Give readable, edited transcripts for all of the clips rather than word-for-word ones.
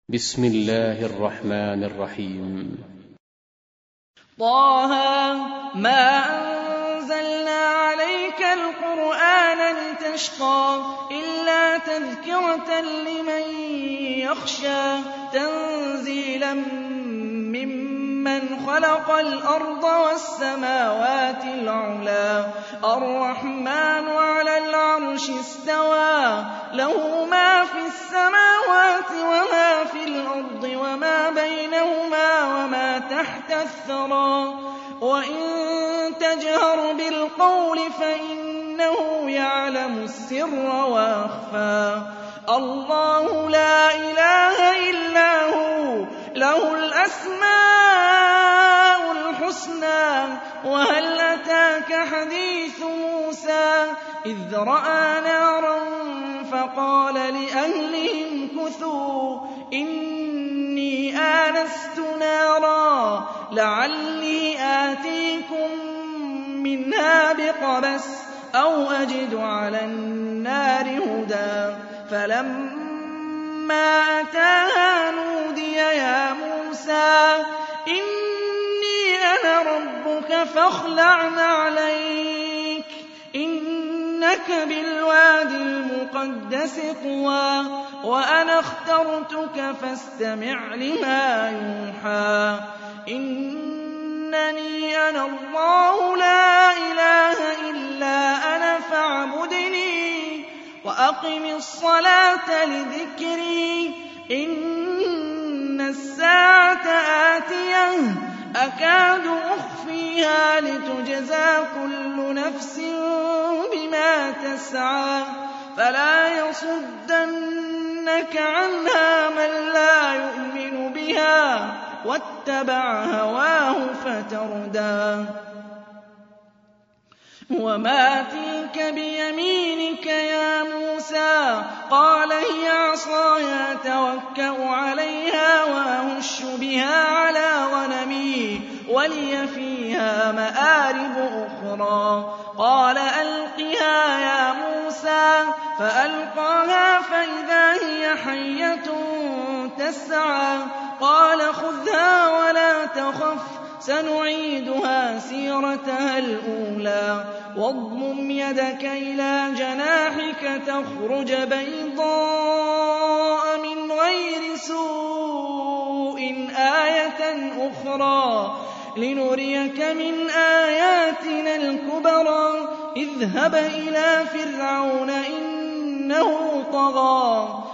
بسم الله الرحمن الرحيم. طه ما أنزلنا عليك القرآن لتشقى إلا تذكرة لمن يخشى تنزيلا ممن خلق الأرض والسماوات العلى الرحمن على العرش استوى له ما في السماوات وما في الأرض وما بينهما وما تحت الثرى وإن تجهر بالقول فإنه يعلم السر وأخفى الله لا إله إلا هو له الأسماء الحسنى وهل أتاك حديث موسى إذ رأى نارا فقال لأهلهم كثوا إني آنست نارا لعلي آتيكم منها بقبس أو أجد على النار هدى فلما أتاها نودي يا موسى إني أنا ربك فاخلع نعليك إنك بالوادي المقدس طوى وأنا اخترتك فاستمع لما يوحى إنني أنا الله لا إله إلا أنا فاعبدني وأقم الصلاة لذكري إن الساعة آتية أكاد أخفيها لتجزى كل نفس بما تسعى فلا يصدنك عنها من لا يؤمن بها واتبع هواه فتردى وما تلك بيمينك يا موسى قال هي عصاي أتوكأ عليها وأهش بها على غنمي ولي فيها مآرب أخرى قال ألقها يا موسى فألقاها فإذا هي حية تسعى قال خذها ولا تخف سنعيدها سيرتها الأولى واضمم يدك إلى جناحك تخرج بيضاء من غير سوء آية أخرى لنريك من آياتنا الكبرى اذهب إلى فرعون إنه طغى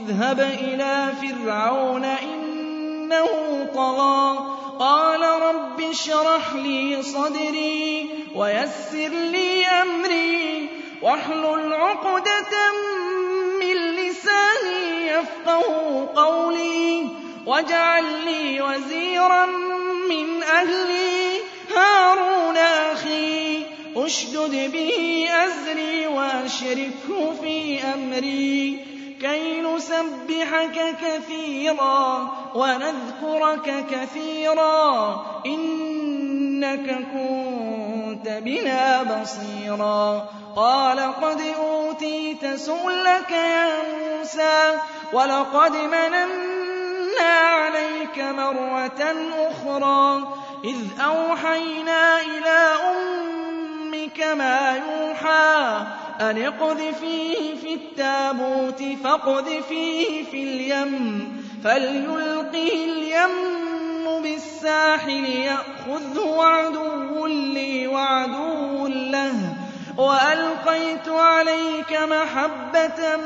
قال رب اشرح لي صدري ويسر لي أمري واحلل عقدة من لساني يفقهوا قولي واجعل لي وزيرا من أهلي هارون أخي اشدد به أزري وأشركه في أمري كي نسبحك كثيرا ونذكرك كثيرا إنك كنت بنا بصيرا قال قد أوتيت سؤلك يا موسى ولقد مننا عليك مرة أخرى إذ أوحينا إلى أمك ما يوحى أن اقذفيه في التابوت فاقذفيه في اليم فليلقه اليم بالساحل يأخذه عدو لي وعدو له وألقيت عليك محبة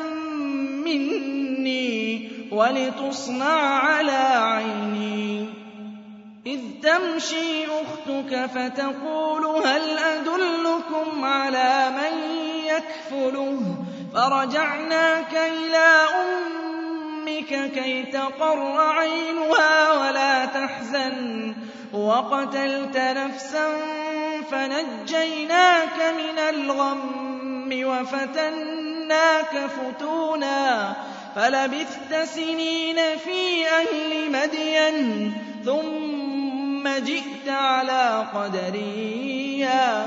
مني ولتصنع على عيني إذ تمشي أختك فتقول هل أدلكم على من يكفله فرجعناك إلى أمك كي تقر عينها ولا تحزن وقتلت نفسا فنجيناك من الغم وفتناك فتونا فلبثت سنين في أهل مدين ثم جئت على قدري يا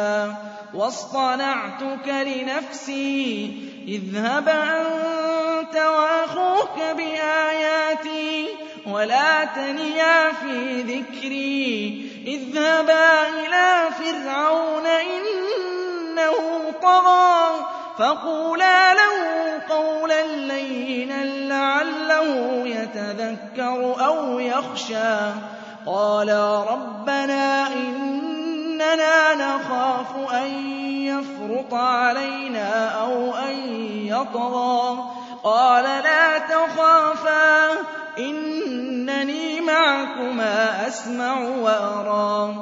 موسى واصطنعتك لنفسي اذهب أنت أنتَ وَأَخُوكَ بِآيَاتِي وَلَا تَنِيَا فِي ذِكْرِي اذْهَبَا إِلَىٰ فِرْعَوْنَ إِنَّهُ طَغَىٰ فَقُولَا لَهُ قَوْلًا لَّيِّنًا لَّعَلَّهُ يَتَذَكَّرُ أَوْ يَخْشَىٰ قَالَا رَبَّنَا إِنَّنَا نَخَافُ أَن يَفْرُطَ عَلَيْنَا أَوْ أَن يَطْغَىٰ قَالَ لَا تَخَافَا إِنَّنِي مَعَكُمَا أَسْمَعُ وَأَرَىٰ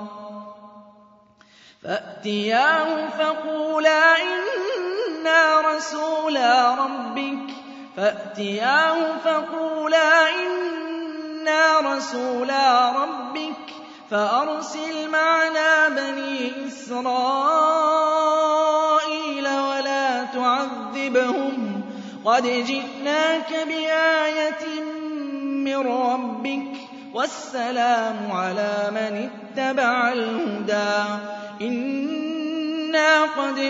فَأْتِيَاهُ فَقُولَا إِنَّا رَسُولَا رَبِّكَ فَأَرْسِلْ مَعَنَا بَنِي إِسْرَائِيلَ وَلَا تُعَذِّبْهُمْ قَدْ جِئْنَاكَ بِآيَةٍ مِّن رَّبِّكَ وَالسَّلَامُ عَلَىٰ مَنِ اتَّبَعَ الْهُدَىٰ إِنَّا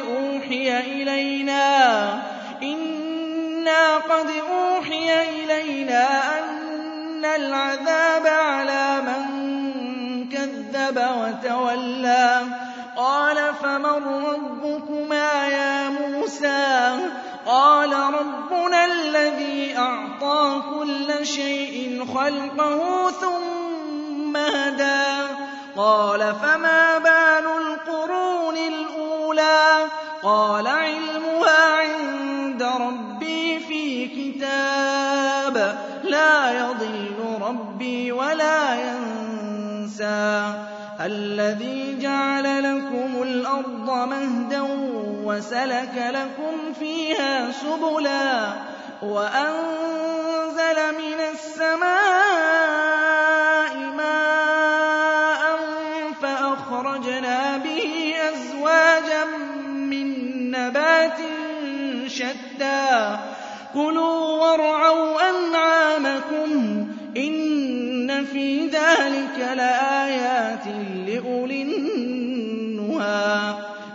قَدْ أُوحِيَ إِلَيْنَا أَنَّ الْعَذَابَ عَلَىٰ مَن كَذَّبَ وَتَوَلَّىٰ قَالَ فَمَن رَّبُّكُمَا يَا مُوسَىٰ قَالَ رَبُّنَا الَّذِي أَعْطَىٰ كُلَّ شَيْءٍ خَلْقَهُ ثُمَّ هَدَىٰ قَالَ فَمَا بَالُ الْقُرُونِ الْأُولَىٰ قَالَ عِلْمُهَا عِندَ رَبِّي فِي كِتَابٍ لَّا يَضِلُّ رَبِّي وَلَا يَنسَى الَّذِي جَعَلَ لَكُمُ الْأَرْضَ مَهْدًا وَسَلَكَ لَكُمْ فِيهَا سُبُلًا وَأَنزَلَ مِنَ السَّمَاءِ مَاءً فَأَخْرَجْنَا بِهِ أَزْوَاجًا مِّن نَّبَاتٍ شَتَّىٰ كُلُوا وَارْعَوْا أَنْعَامَكُمْ إِنَّ فِي ذَٰلِكَ لَآيَاتٍ لِّأُولِي النُّهَىٰ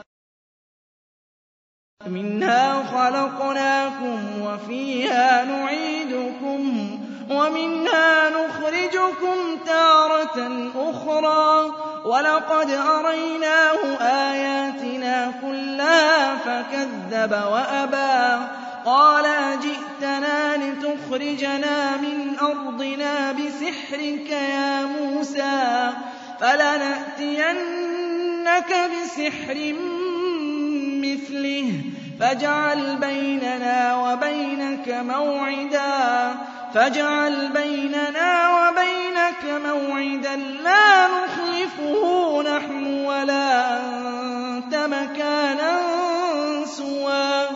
مِنْهَا خَلَقْنَاكُمْ وَفِيهَا نُعِيدُكُمْ وَمِنْهَا نُخْرِجُكُمْ تَارَةً أُخْرَىٰ وَلَقَدْ أَرَيْنَاهُ آيَاتِنَا كُلَّهَا فَكَذَّبَ وَأَبَىٰ قَالَ أَجِئْتَنَا لِتُخْرِجَنَا مِنْ أَرْضِنَا بِسِحْرِكَ يَا مُوسَىٰ فَلَنَأْتِيَنَّكَ بِسِحْرٍ مِّثْلِهِ فَاجْعَلْ بَيْنَنَا وَبَيْنَكَ مَوْعِدًا لَّا نُخْلِفُهُ نَحْنُ وَلَا أَنتَ مَكَانًا سُوًى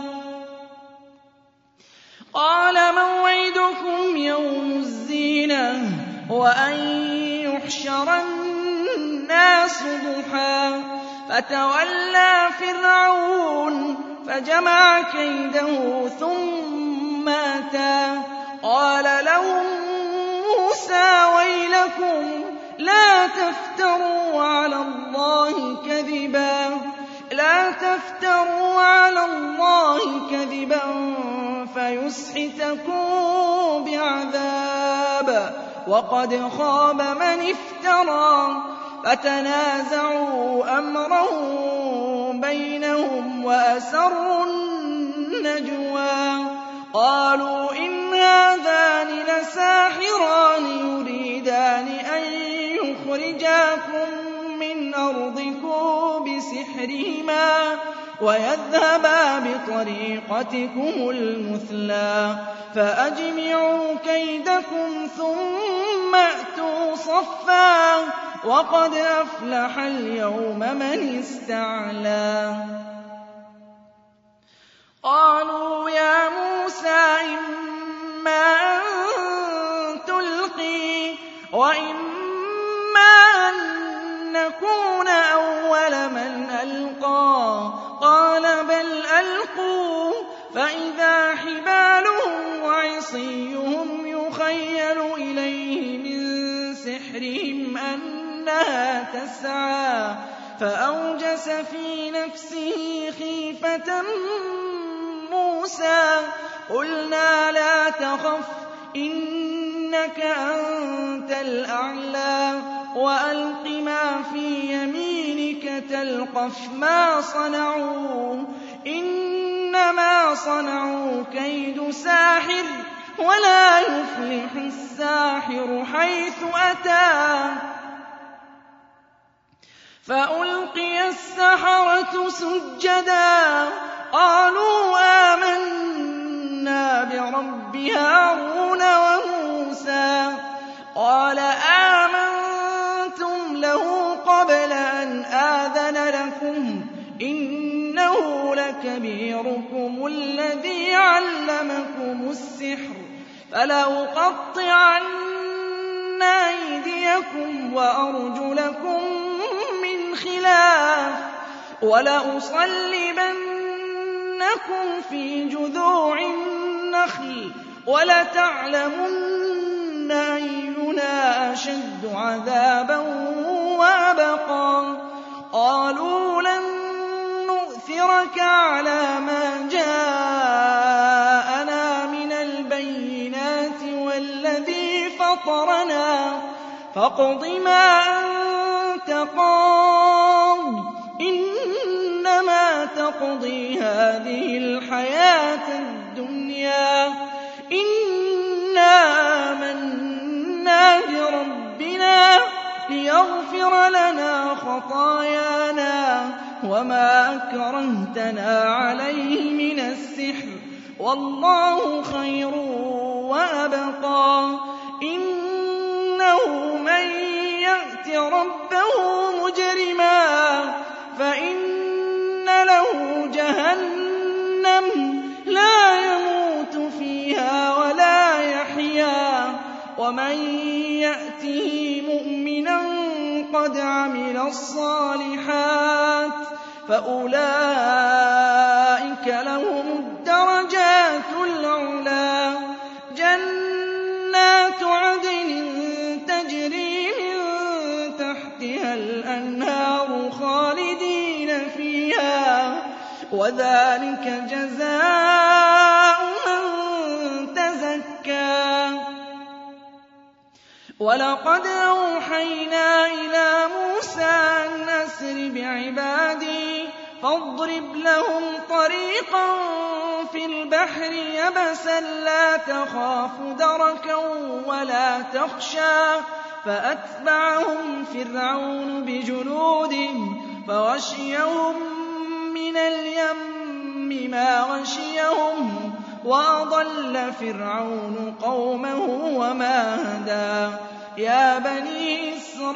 قَالَ مَوْعِدُكُمْ يَوْمُ الزِّينَةِ وَأَن يُحْشَرَ النَّاسُ ضُحًى فَتَوَلَّىٰ فِرْعَوْنُ فَجَمَعَ كَيْدَهُ ثُمَّ أَتَىٰ قَالَ لَهُم مُّوسَىٰ وَيْلَكُمْ لَا تَفْتَرُوا عَلَى اللَّهِ كَذِبًا فَيُسْحِتَكُم بِعَذَابٍ وَقَدْ خَابَ مَنِ افْتَرَىٰ فَتَنَازَعُوا أَمْرَهُم بَيْنَهُمْ وَأَسَرُّوا النَّجْوَىٰ قَالُوا إِنْ هَٰذَانِ لَسَاحِرَانِ يُرِيدَانِ أَن يُخْرِجَاكُم مِّنْ أَرْضِكُم بِسِحْرِهِمَا وَيَذْهَبَا بِطَرِيقَتِكُمُ الْمُثْلَىٰ فَأَجْمِعُوا كَيْدَكُمْ ثُمَّ ائْتُوا صَفًّا وَقَدْ أَفْلَحَ الْيَوْمَ مَنِ اسْتَعْلَىٰ قَالُوا يَا مُوسَىٰ إِمَّا أَن تُلْقِيَ وَإِمَّا أَن نَّكُونَ أَوَّلَ مَنْ أَلْقَىٰ قَالَ بَلْ أَلْقُوا فَإِذَا حِبَالُهُمْ وَعِصِيُّهُمْ يُخَيَّلُ إِلَيْهِ مِن سِحْرِهِمْ أَنَّهَا تَسْعَىٰ فَأَوْجَسَ فِي نَفْسِهِ خِيفَةً مُّوسَىٰ قُلْنَا لَا تَخَفْ إِنَّكَ أَنتَ الْأَعْلَىٰ وَأَلْقِ مَا فِي يَمِينِكَ تَلْقَفْ مَا صَنَعُوا إِنَّمَا صَنَعُوا كَيْدُ سَاحِرٍ وَلَا يُفْلِحُ السَّاحِرُ حَيْثُ أَتَىٰ فَأُلْقِيَ السَّحَرَةُ سُجَّدًا قَالُوا آمَنَّا بِرَبِّ هَارُونَ وَمُوسَىٰ قَالَ آمَنتُمْ لَهُ قَبْلَ أَنْ آذَنَ لَكُمْ إِنَّهُ لَكَبِيرُكُمُ الَّذِي عَلَّمَكُمُ السِّحْرَ فَلَأُقَطِّعَنَّ أَيْدِيَكُمْ وَأَرْجُلَكُم مِّنْ خِلَافٍ وَلَأُصَلِّبَنَّكُمْ فِي جُذُوعِ النَّخْلِ وَلَتَعْلَمُنَّ أَيُّنَا أَشَدُّ عَذَابًا وَأَبْقَىٰ قَالُوا لَن نُّؤْثِرَكَ عَلَىٰ مَا جَاءَنَا مِنَ الْبَيِّنَاتِ وَالَّذِي فَطَرَنَا فَاقْضِ مَا أَنتَ قَاضٍ إِنَّمَا تَقْضِي هَٰذِهِ الْحَيَاةَ الدُّنْيَا إِنَّا آمَنَّا بِرَبِّنَا لِيَغْفِرَ لَنَا خَطَايَانَا وَمَا أَكْرَهْتَنَا عَلَيْهِ مِنَ السِّحْرِ وَاللَّهُ خَيْرٌ وَأَبْقَىٰ إِنَّهُ مَن يَأْتِ رَبَّهُ مُجْرِمًا فَإِنَّ لَهُ جَهَنَّمَ لَا يَمُوتُ فِيهَا وَلَا يَحْيَىٰ وَمَن يَأْتِهِ مُؤْمِنًا قَدْ عَمِلَ الصَّالِحَاتِ فَأُولَٰئِكَ لَهُمُ الدَّرَجَاتُ الْعُلَىٰ جَنَّاتُ عَدْنٍ تَجْرِي مِن تَحْتِهَا الْأَنْهَارُ خَالِدِينَ فِيهَا وَذَٰلِكَ جَزَاءُ مَن تَزَكَّىٰ وَلَقَدْ أَوْحَيْنَا إِلَىٰ مُوسَىٰ أَنْ أَسْرِ بِعِبَادِي فاضرب لهم طريقا في البحر يبسا لا تخاف دركا ولا تخشى فأتبعهم فرعون بجنوده فغشيهم من اليم ما غشيهم وأضل فرعون قومه وما هدى يا بني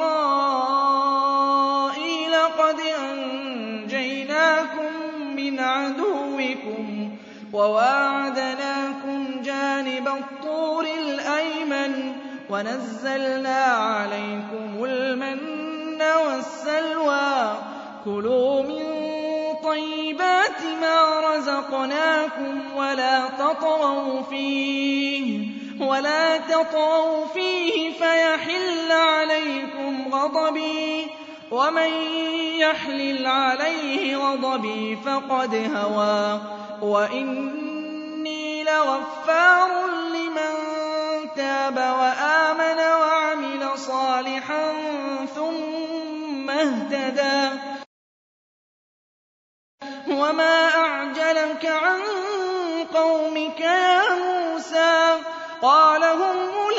إسرائيل قد أنجيناكم من عدوكم وواعدناكم جانب الطور الأيمن ونزلنا عليكم المن والسلوى كلوا من طيبات ما رزقناكم ولا تطغوا فيه فيحل عليكم غضبي ومن يحلل عليه غضبي فقد هوى وإني لغفار لمن تاب وآمن وعمل صالحا ثم اهتدى وما أعجلك عن قومك يا موسى قال هم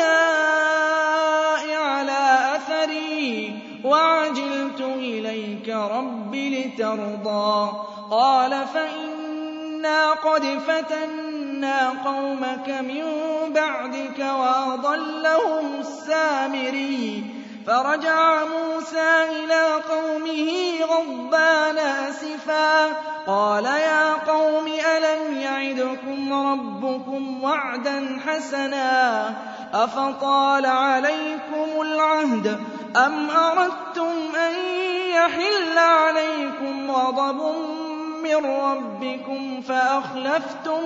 أولئك على أثري وعجلت إليك رب لترضى قال فإنا قد فتنا قومك من بعدك وأضلهم السامري فرجع موسى إلى قومه غضبان أسفا قال يا قوم ألم يعدكم ربكم وعدا حسنا أفطال عليكم العهد أم أردتم أن يحل عليكم غضب من ربكم فأخلفتم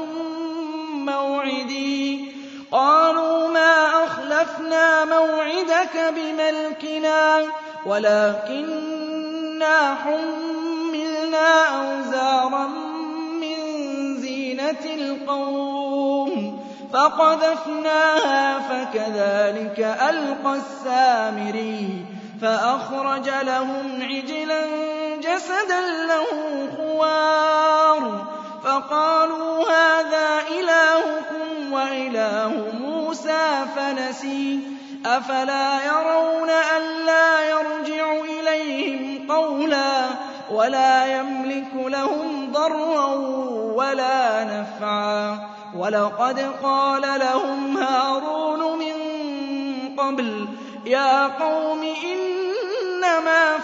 موعدي قالوا ما أخلفنا موعدك بملكنا ولكننا حملنا أوزارا من زينة القوم فقذفناها فكذلك ألقى السامري فأخرج لهم عجلا جسدا له خوار فقالوا هذا إلهكم وإله موسى فنسي أفلا يرون ألا يرجع إليهم قولا ولا يملك لهم ضرا ولا نفعا ولقد قال لهم هارون من قبل يا قوم إنما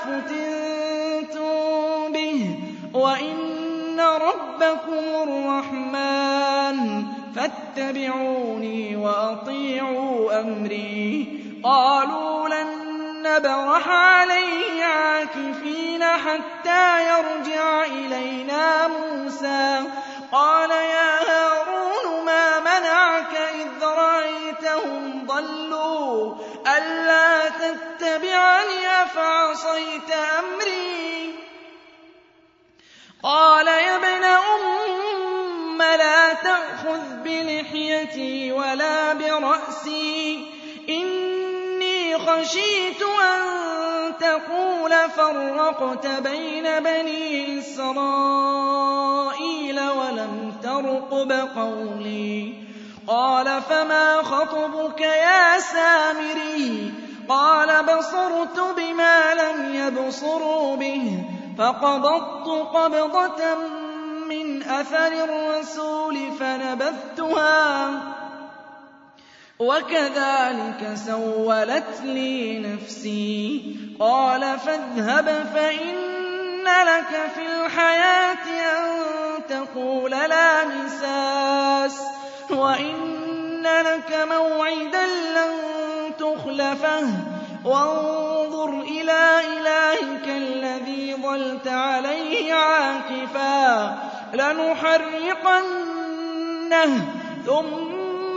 فتنتم به وإن ربكم الرحمن فاتبعوني وأطيعوا أمري قالوا لن نبرح عليه عاكفين حتى يرجع إلينا موسى قال يا هارون ما منعك إذ رأيتهم ضلوا ألا تتبعني أفعصيت أمري قال يا ابن أم لا تأخذ بلحيتي ولا برأسي إني خشيت أن تقول فرقت بين بني إسرائيل ولم ترقب قولي قال فما خطبك يا سامري قال بصرت بما لم يبصروا به فقبضت قبضة من أثر الرسول فنبذتها وكذلك سولت لي نفسي قال فاذهب فإن لك في الحياة أن تقول لا مساس وإن لك موعدا لن تخلفه وانظر إلى إلهك الذي ظلت عليه عاكفا لنحرقنه ثم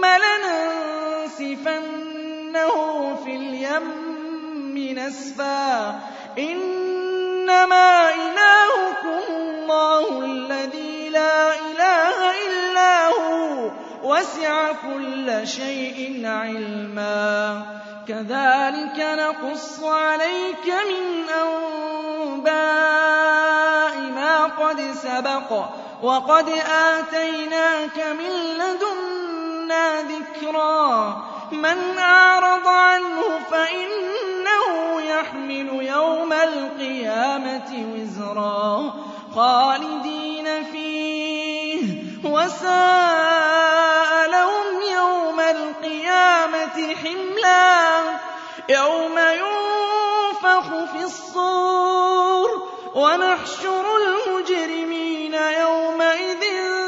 لننسفنه في اليم نسفا إنما إلهكم الله الذي لا إله إلا هو وسع كل شيء علما كذلك نقص عليك من أنباء ما قد سبق وقد آتيناك من لدنا ذكرا من أعرض عنه فإنه يحمل يوم القيامة وزرا خالدين فيه وساء لهم يوم القيامة حملا يوم ينفخ في الصور ونحشر المجرمين يومئذ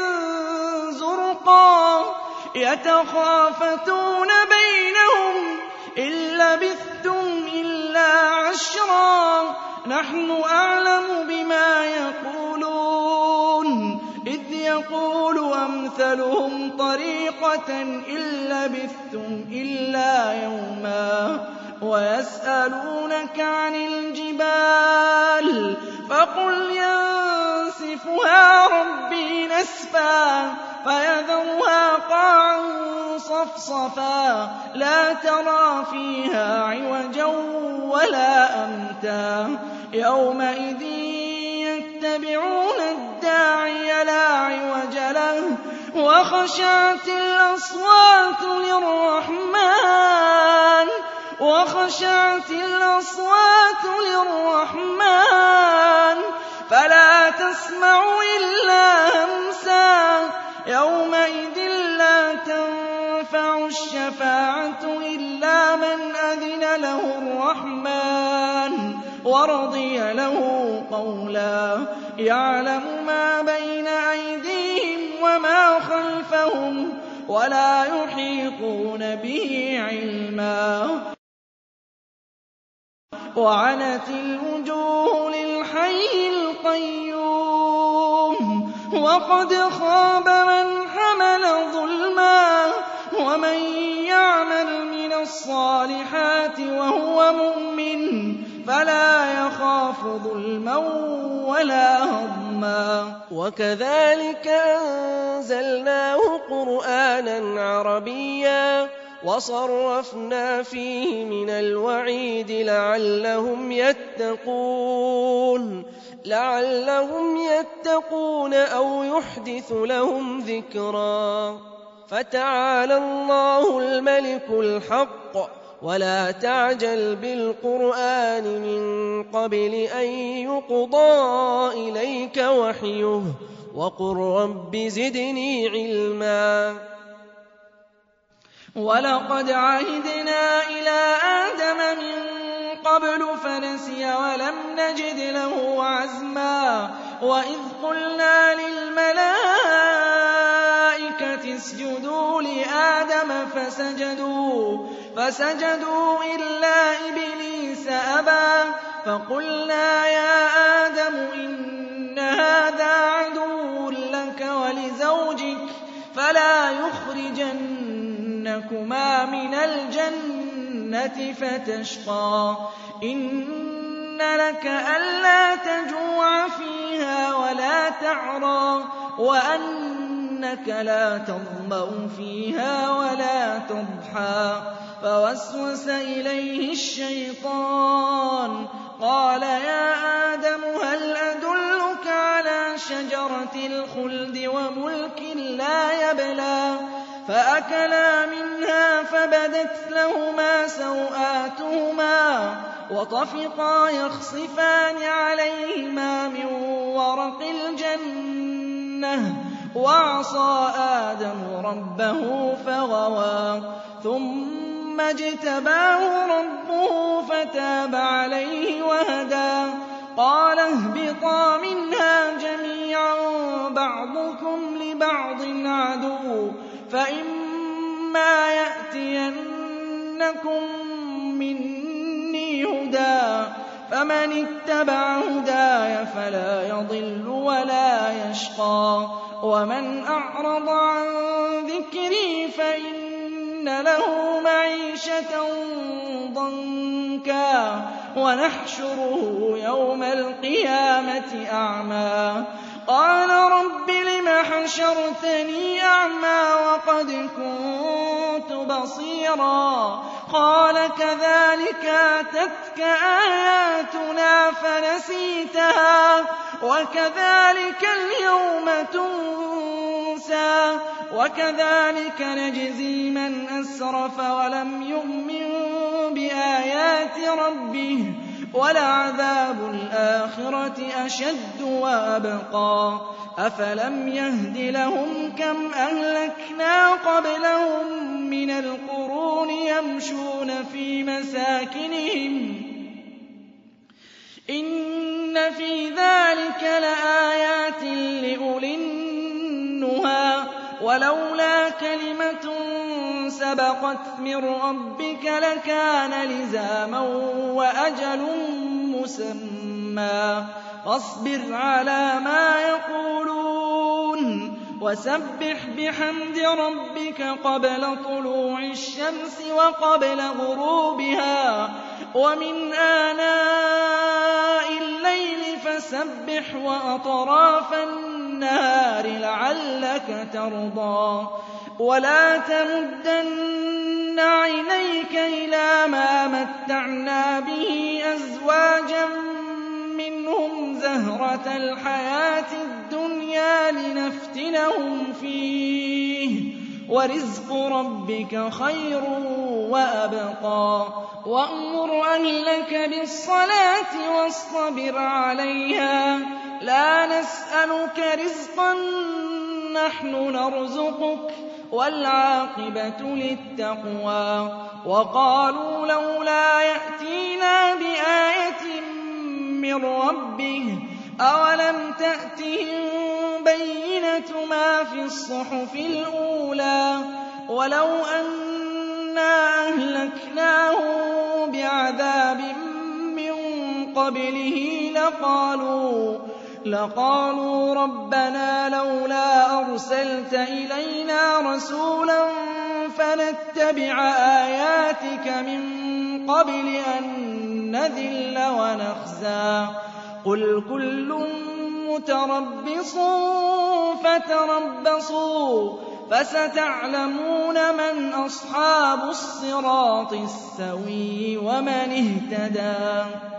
زرقا يتخافتون بينهم إن لبثتم إلا عشرا نحن أعلم بما يقولون إذ يقول أمثلهم طريقة إن لبثتم إلا يوما ويسألونك عن الجبال فقل ينسفها ربي نسفا فيذرها قاعا صفصفا لا ترى فيها عوجا ولا أمتا يومئذ يتبعون الداعي لا عوج له وخشعت الأصوات للرحمن فلا تسمع إلا همسا يومئذ لا تنفع الشفاعة إلا من أذن له الرحمن ورضي له قولا يعلم ما بين أيديهم وما خلفهم ولا يحيطون به علما وعنت الوجوه للحي القيوم وقد خاب من حمل ظلما ومن يعمل من الصالحات وهو مؤمن فلا يخاف ظلما ولا هضما فَهُمَا. وَكَذَٰلِكَ أَنزَلْنَاهُ قُرْآنًا عَرَبِيًّا وَصَرَّفْنَا فِيهِ مِنَ الْوَعِيدِ لَعَلَّهُمْ يَتَّقُونَ أَوْ يُحْدِثُ لَهُمْ ذِكْرًا. فَتَعَالَى اللَّهُ الْمَلِكُ الْحَقُّ ۖ وَلَا تَعْجَلْ بِالْقُرْآنِ مِن قَبْلِ أَن يُقْضَىٰ إِلَيْكَ وَحْيُهُ وَقُل رَّبِّ زِدْنِي عِلْمًا. وَلَقَدْ عَهِدْنَا إِلَىٰ آدَمَ مِن قَبْلُ فَنَسِيَ وَلَمْ نَجِدْ لَهُ عَزْمًا. وَإِذْ قُلْنَا لِلْمَلَائِكَةِ اسْجُدُوا لِآدَمَ فسجدوا إِلَّا إِبْلِيسَ أَبَىٰ. فَقُلْنَا يَا آدَمُ إِنَّ هَٰذَا عَدُوٌّ لَّكَ وَلِزَوْجِكَ فَلَا يُخْرِجَنَّكُمَا مِنَ الْجَنَّةِ فَتَشْقَىٰ. إِنَّ لَكَ أَلَّا تَجُوعَ فِيهَا وَلَا تَعْرَىٰ وَأَنَّكَ لَا تَظْمَأُ فِيهَا وَلَا تَضْحَىٰ. فَوَسْوَسَ إِلَيْهِ الشَّيْطَانُ قَالَ يَا آدَمُ هَلْ أَدُلُّكَ عَلَىٰ شَجَرَةِ الْخُلْدِ وَمُلْكٍ لَّا يَبْلَىٰ. فَأَكَلَا مِنْهَا فَبَدَتْ لَهُمَا سَوْآتُهُمَا وَطَفِقَا يَخْصِفَانِ عَلَيْهِمَا مِن وَرَقِ الْجَنَّةِ وَعَصَىٰ آدَمُ رَبَّهُ فَغَوَىٰ. ثُمَّ اجْتَبَاهُ رَبُّهُ فَتَابَ عَلَيْهِ وَهَدَىٰ. قَالَ اهْبِطَا مِنْهَا جَمِيعًا بَعْضُكُمْ لِبَعْضٍ عَدُوٌّ فَإِمَّا يَأْتِيَنَّكُم مِّنِّي هُدًى فَمَنِ اتَّبَعَ هُدَايَ فَلَا يَضِلُّ وَلَا يَشْقَىٰ. وَمَنْ أَعْرَضَ عَن ذِكْرِي فَإِنَّ لَهُ مَعِيشَةً ضَنكًا وَنَحْشُرُهُ يَوْمَ الْقِيَامَةِ أَعْمَىٰ. قَالَ رَبِّ لِمَ حَشَرْتَنِي أَعْمَىٰ وَقَدْ كُنتُ بَصِيرًا. قَالَ كَذَٰلِكَ أَتَتْكَ آيَاتُنَا فَنَسِيتَهَا وَكَذَٰلِكَ الْيَوْمَ تُنسَىٰ. وَكَذَٰلِكَ نَجْزِي مَنْ أَسْرَفَ وَلَمْ يُؤْمِن بِآيَاتِ رَبِّهِ ۚ وَلَعَذَابُ الْآخِرَةِ أَشَدُّ وَأَبْقَىٰ. أَفَلَمْ يَهْدِ لَهُمْ كَمْ أَهْلَكْنَا قَبْلَهُم مِّنَ الْقُرُونِ يَمْشُونَ فِي مَسَاكِنِهِمْ ۗ إِنَّ فِي ذَٰلِكَ لَآيَاتٍ لِّأُولِي النُّهَىٰ. وَلَوْلَا كَلِمَةٌ سَبَقَتْ مِن رَّبِّكَ لَكَانَ لِزَامًا وَأَجَلٌ مُّسَمًّى. فاصبر على ما يقولون وسبح بحمد ربك قبل طلوع الشمس وقبل غروبها ومن آناء الليل فسبح وأطراف النهار لعلك ترضى. ولا تمدن عينيك إلى ما متعنا به أزواجا منهم زهرة الحياة الدنيا لنفتنهم فيه ورزق ربك خير وأبقى. وأمر أهلك بالصلاة واصطبر عليها لا نسألك رزقا نحن نرزقك والعاقبة للتقوى. وقالوا لولا يأتينا بآية من ربه أولم تأتهم بينة ما في الصحف الأولى ولو أنا أهلكناهم بعذاب من قبله لقالوا ربنا لولا أرسلت إلينا رسولا فنتبع آياتك من قبل أن نذل ونخزى. قل كل مُتَرَبِّصٌ فَتَرَبَّصُوا فَسَتَعْلَمُونَ مَنْ أَصْحَابُ الصِّرَاطِ السَّوِيِّ وَمَنِ اهْتَدَىٰ